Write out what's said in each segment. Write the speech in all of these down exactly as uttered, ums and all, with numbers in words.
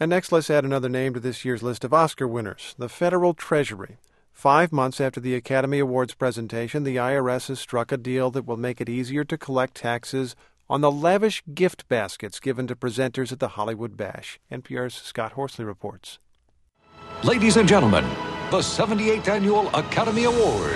And next, let's add another name to this year's list of Oscar winners, the Federal Treasury. Five months after the Academy Awards presentation, the I R S has struck a deal that will make it easier to collect taxes on the lavish gift baskets given to presenters at the Hollywood Bash. N P R's Scott Horsley reports. Ladies and gentlemen, the seventy-eighth Annual Academy Awards.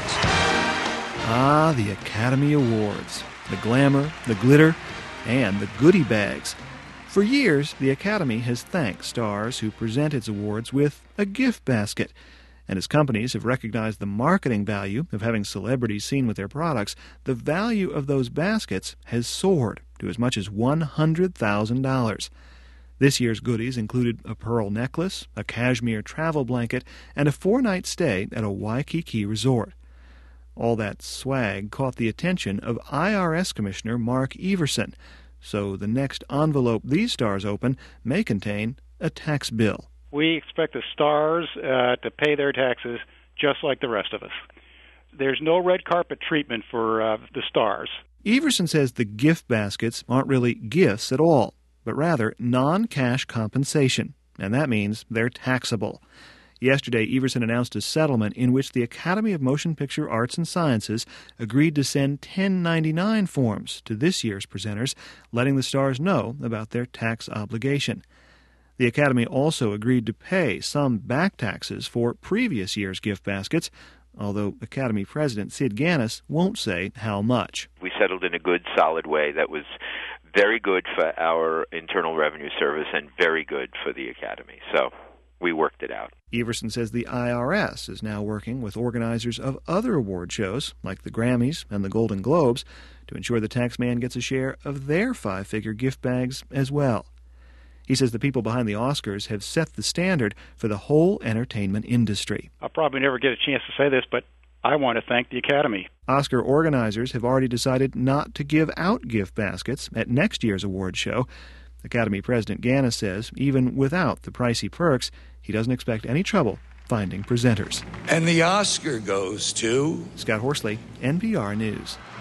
Ah, the Academy Awards. The glamour, the glitter, and the goodie bags. For years, the Academy has thanked stars who present its awards with a gift basket. And as companies have recognized the marketing value of having celebrities seen with their products, the value of those baskets has soared to as much as one hundred thousand dollars. This year's goodies included a pearl necklace, a cashmere travel blanket, and a four-night stay at a Waikiki resort. All that swag caught the attention of I R S Commissioner Mark Everson, so the next envelope these stars open may contain a tax bill. We expect the stars uh, to pay their taxes just like the rest of us. There's no red carpet treatment for uh, the stars. Everson says the gift baskets aren't really gifts at all, but rather non-cash compensation, and that means they're taxable. Yesterday, Everson announced a settlement in which the Academy of Motion Picture Arts and Sciences agreed to send ten ninety-nine forms to this year's presenters, letting the stars know about their tax obligation. The Academy also agreed to pay some back taxes for previous year's gift baskets, although Academy President Sid Ganis won't say how much. We settled in a good, solid way that was very good for our Internal Revenue Service and very good for the Academy. So we worked it out. Everson says the I R S is now working with organizers of other award shows, like the Grammys and the Golden Globes, to ensure the taxman gets a share of their five-figure gift bags as well. He says the people behind the Oscars have set the standard for the whole entertainment industry. I'll probably never get a chance to say this, but I want to thank the Academy. Oscar organizers have already decided not to give out gift baskets at next year's award show. Academy President Ganis says even without the pricey perks, he doesn't expect any trouble finding presenters. And the Oscar goes to... Scott Horsley, N P R News.